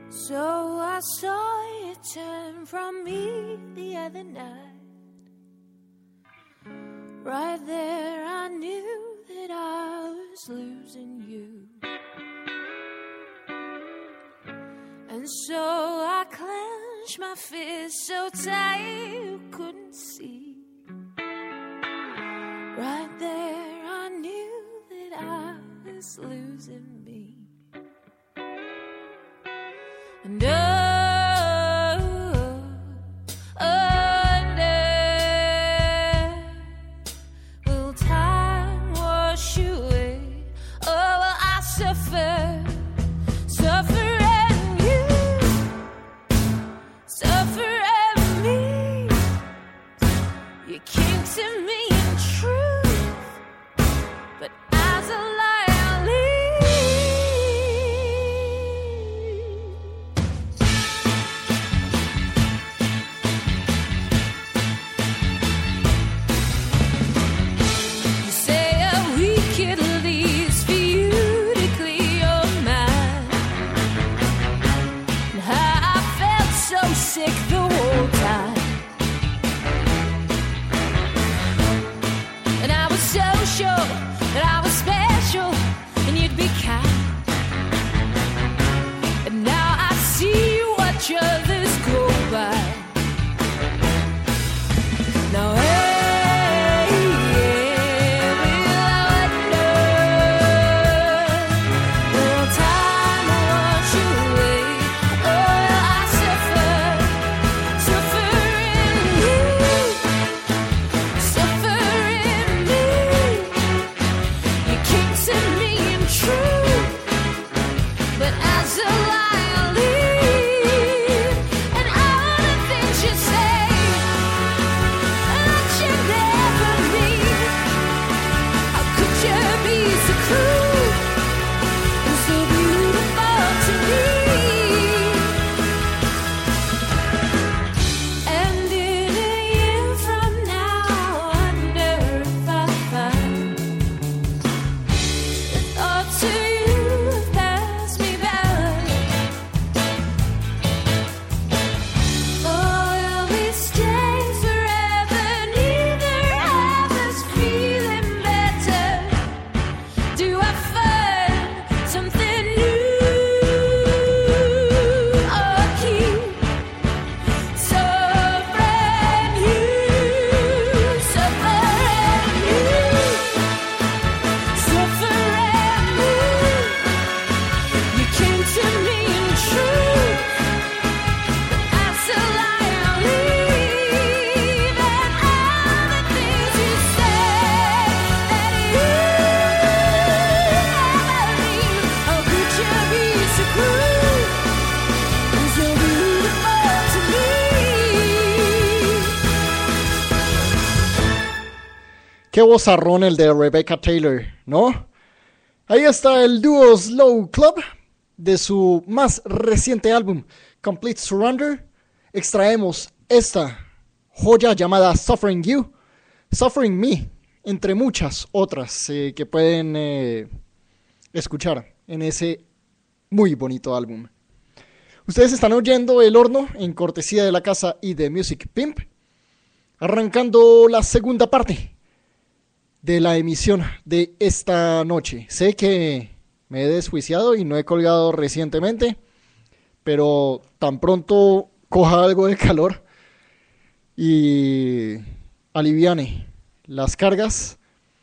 So I saw you turn from me the other night. Right there I knew that I was losing you. And so I clenched my fist so tight you couldn't see. Right there I knew that I was losing me. And will time wash you away? Oh, will I suffer and you suffer and me? You came to me in truth, but as a lie I'll leave. You say a week at least for you to clear your mind. And how I felt so sick the whole time. And I was so sure that I was special and you'd be kind. And now I see you watch others go by. Now hey, will I wonder? Will time wash you away? Or will I suffer in you, suffer in me? You came to me in truth, but as a lie I'll leave. And all the things you say that you never mean. How could you be so cruel and so beautiful to me? And in a year from now I wonder if I'll find the thoughts of you have passed me by. Oh, will we stay forever? Neither of us feeling better. Do I find something new or keep suffering you, suffering you, suffering me? You came to me in truth, but as a lie I'll leave. And all the things you said that you never leave. How could you be so cruel and so beautiful to me? Qué vozarrón el de Rebecca Taylor, ¿no? Ahí está el dúo Slow Club de su más reciente álbum, Complete Surrender. Extraemos esta joya llamada Suffering You, Suffering Me, entre muchas otras que pueden escuchar en ese muy bonito álbum. Ustedes están oyendo El Horno en cortesía de la casa y de Music Pimp, arrancando la segunda parte de la emisión de esta noche. Sé que me he desjuiciado y no he colgado recientemente, pero tan pronto coja algo de calor y aliviane las cargas,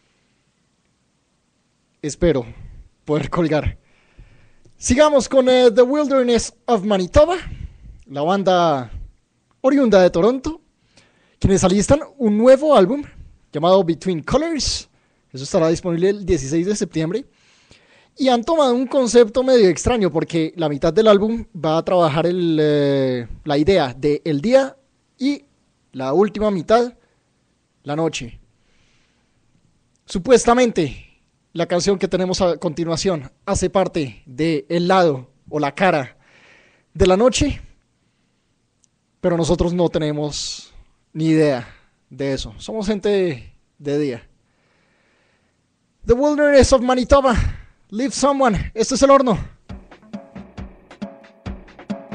espero poder colgar. Sigamos con The Wilderness of Manitoba, la banda oriunda de Toronto, quienes alistan un nuevo álbum llamado Between Colors. Eso estará disponible el 16 de septiembre. Y han tomado un concepto medio extraño porque la mitad del álbum va a trabajar la idea del día y la última mitad, la noche. Supuestamente, la canción que tenemos a continuación hace parte del lado o la cara de la noche, pero nosotros no tenemos ni idea de eso. Somos gente de día. The Wilderness of Manitoba, Leave Someone. Este es El Horno.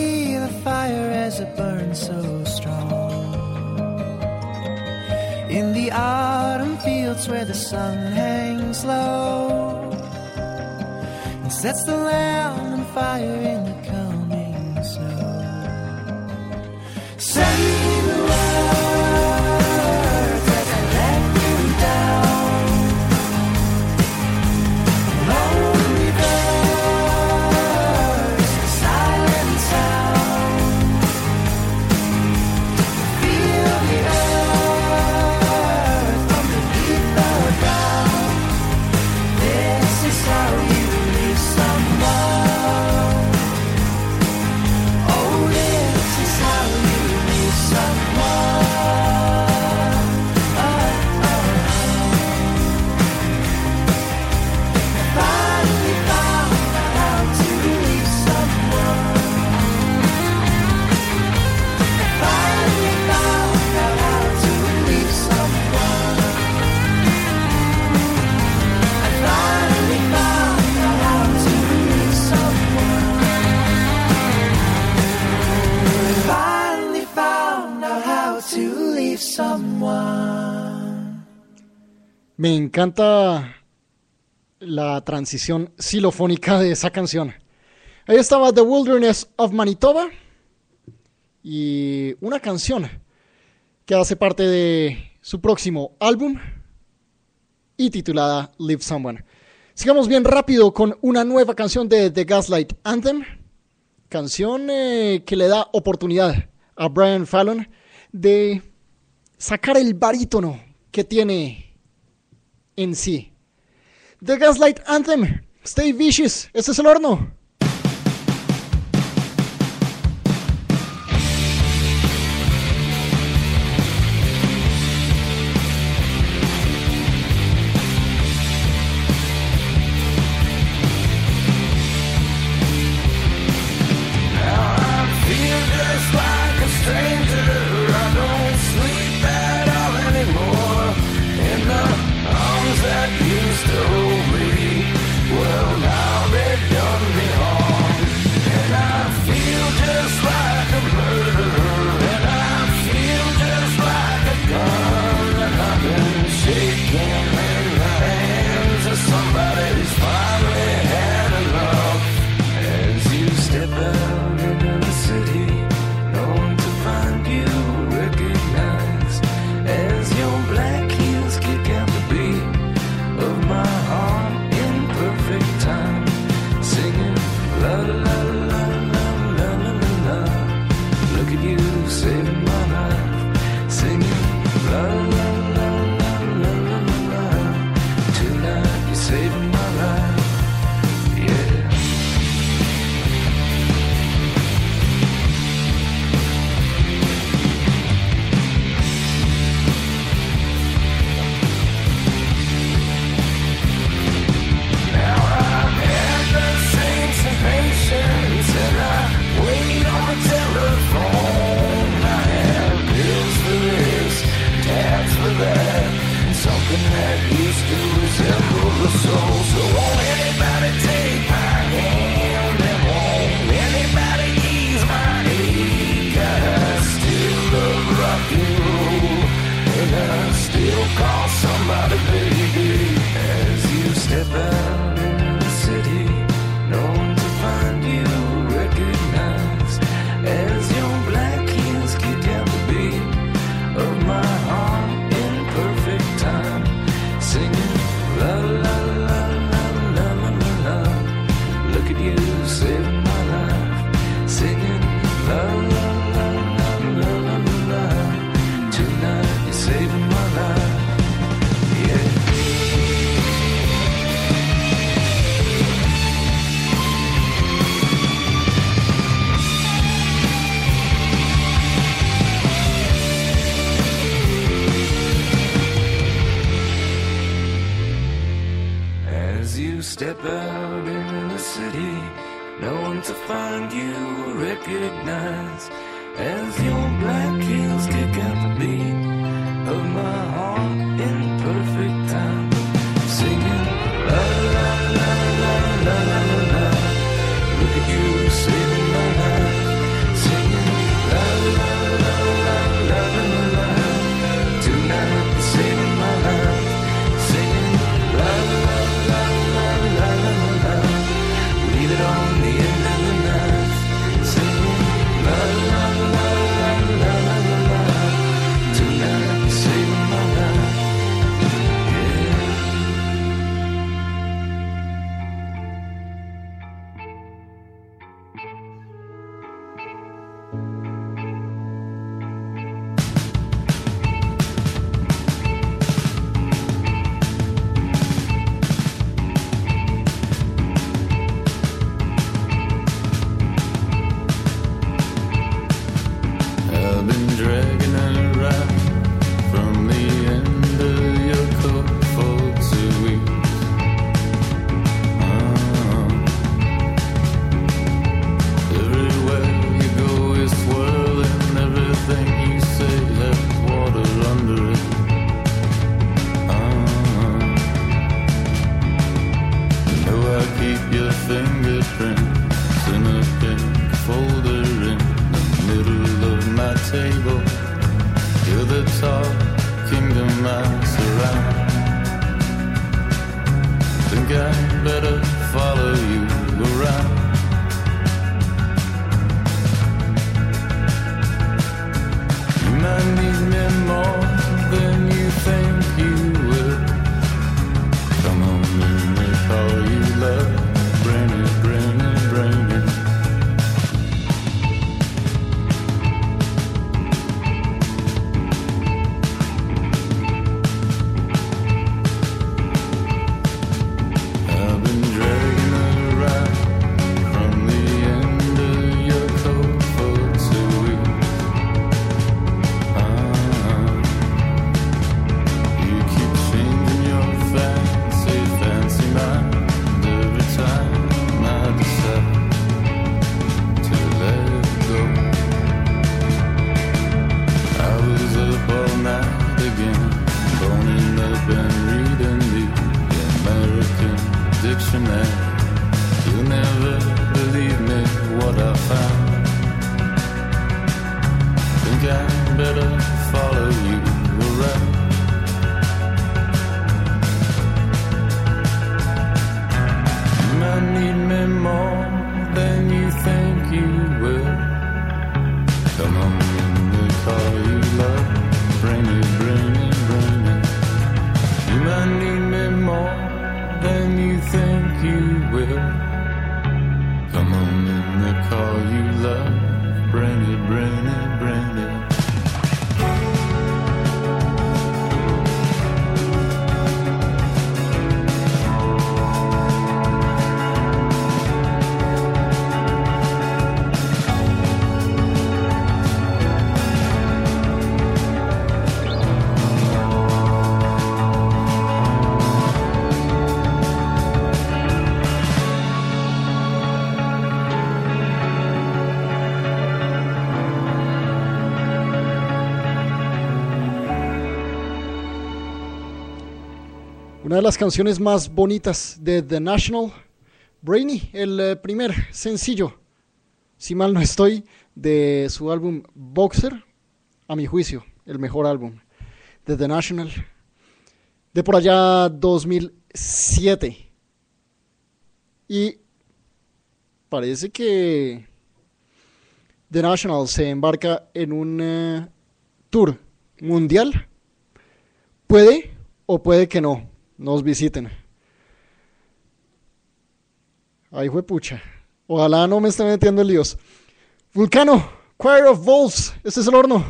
see the fire as it burns so strong in the autumn fields where the sun hangs low and sets the land on fire in the coming snow. Say the words as I let you down. Lonely birds, silent sound. Feel the earth from beneath the ground. This is how you leave someone. Oh, this is how you leave someone. Finally found out how to leave someone. Finally found out how to leave someone. I finally found out how to leave someone. I finally found out how to leave someone. Me encanta la transición xilofónica de esa canción. Ahí estaba The Wilderness of Manitoba y una canción que hace parte de su próximo álbum y titulada Leave Someone. Sigamos bien rápido con una nueva canción de The Gaslight Anthem, canción que le da oportunidad a Brian Fallon de sacar el barítono que tiene en sí. The Gaslight Anthem, Stay Vicious, este es el horno. Feel just like a stranger. I don't sleep at all anymore. In the arms that used to hold me, well now they've done me harm. And I feel just like a murderer. And I feel just like a gun. And I've been shaking in the hands of somebody who's finally had enough. As you step out into the city, no one to find you, recognize. As your black heels kick out the beat of my heart in perfect time, singing la la la la la la la la la. Look at you saving my life, singing la la la la la la la la. Tonight you're saving my life, yeah. Now I've had the same patience, and I wait on the telephone. I have pills for this, tabs for that, something that used to resemble the soul. So won't anybody take my hand, and won't anybody ease my ache? I still love rock and roll, and I still call somebody baby. As you step out into the city, no one to find you, recognize. As your black heels kick out the beat of my heart in perfect time, singing la la la la la la la la. Look at you saving my life, singing la la la la la la la la. Tonight you're saving my life, yeah. As you step out into the city, no one to find you, recognize. As your black heels kick out the beat of my heart in perfect time, singing la la la la la la la la. Look at you saving my life, table. You're the tall kingdom I surround. Think I better follow you around. You might need me more than you think you will. Come on, let me call you love. Bring it, bring it, bring it. I've been dragging around from the end of your coat for 2 weeks. You keep changing your fancy mind every time I decide to let it go. I was up all night again, boning up and reading the American dictionary. You'll never believe me what I found. Think I better follow you around. You might need me more than you think you will. Come on, let me call you love. Bring it, bring it, bring it. You might need me more than you think you will. Come on, let me call you love. Bring it, bring it, bring it. Una de las canciones más bonitas de The National, Brainy, el primer sencillo, si mal no estoy, de su álbum Boxer, a mi juicio, el mejor álbum de The National, de por allá 2007. Y parece que The National se embarca en un tour mundial. Puede o puede que no nos visiten. Ay, juepucha. Ojalá no me estén metiendo en líos. Vulcano, Choir of Wolves. Este es el horno.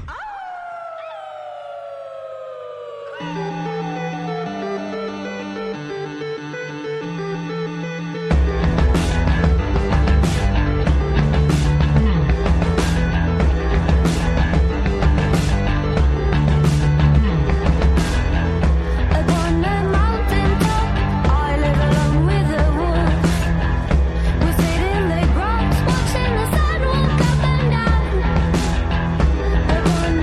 Upon a mountain top, I live along with the wolves. We sit in the grounds, watching the sun walk up and down. Upon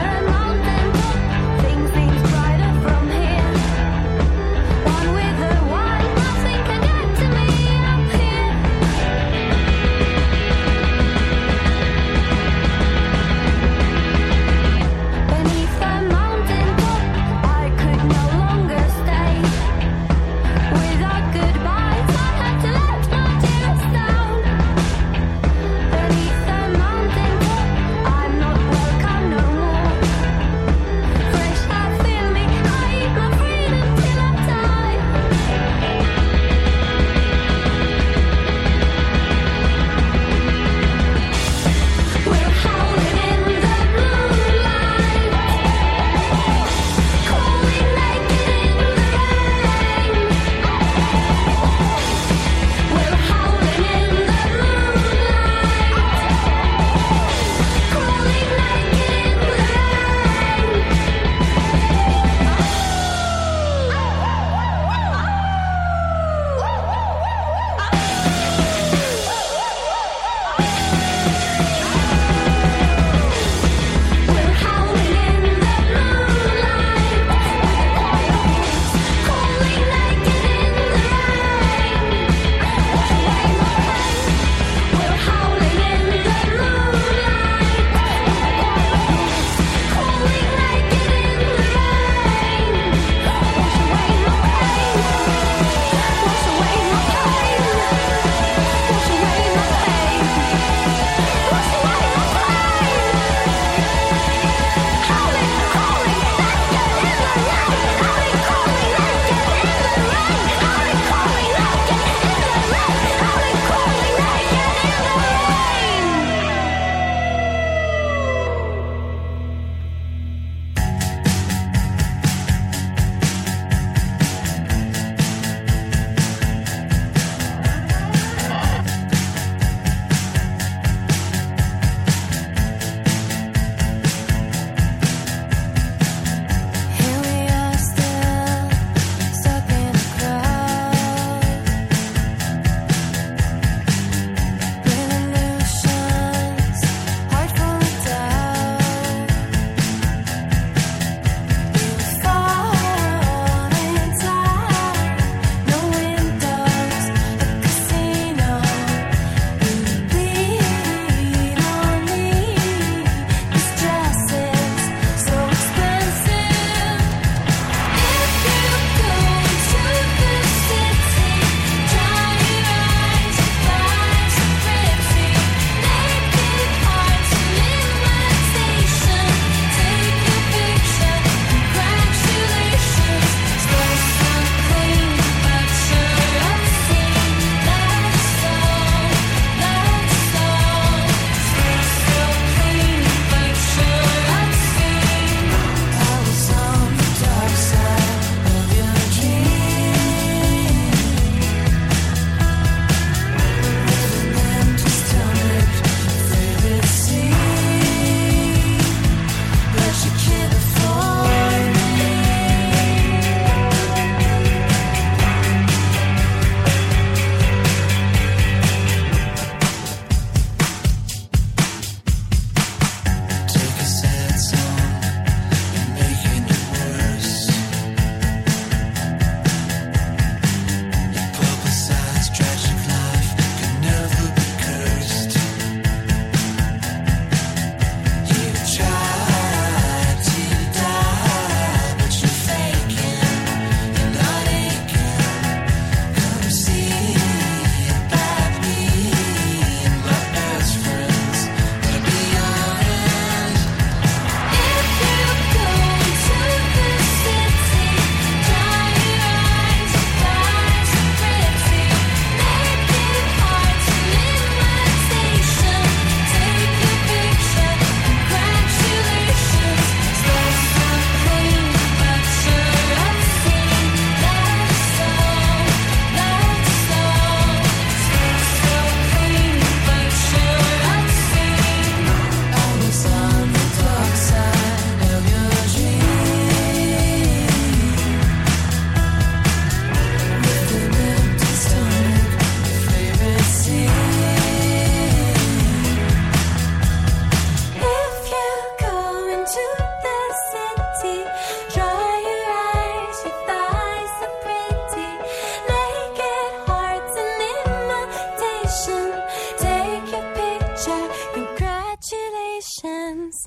passions.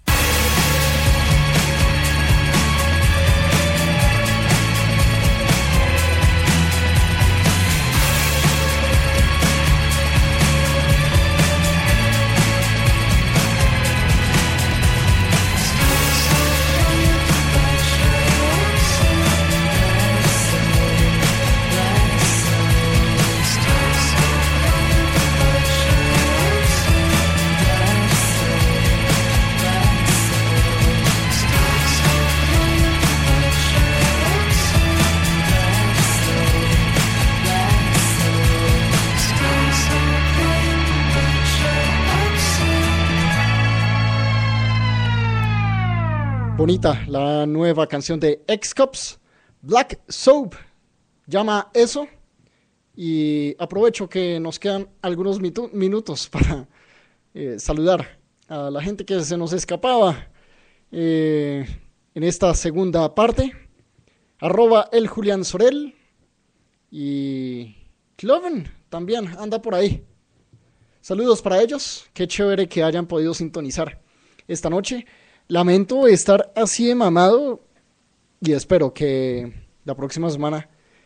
Bonita la nueva canción de X-Cups, Black Soap, llama eso. Y aprovecho que nos quedan algunos minutos para saludar a la gente que se nos escapaba en esta segunda parte. @eljuliansorel y Cloven también anda por ahí. Saludos para ellos, qué chévere que hayan podido sintonizar esta noche. Lamento estar así de mamado y espero que la próxima semana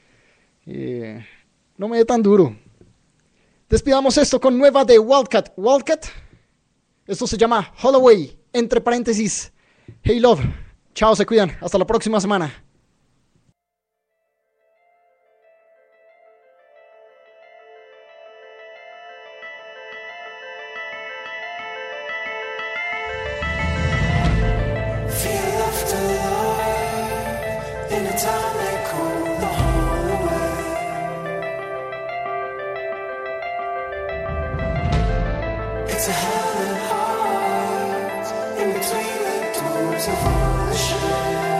no me dé tan duro. Despidamos esto con nueva de Wildcat. Wildcat, esto se llama Holloway, entre paréntesis, Hey Love. Chao, se cuidan, hasta la próxima semana. It's a hell of heart in between the doors of ocean.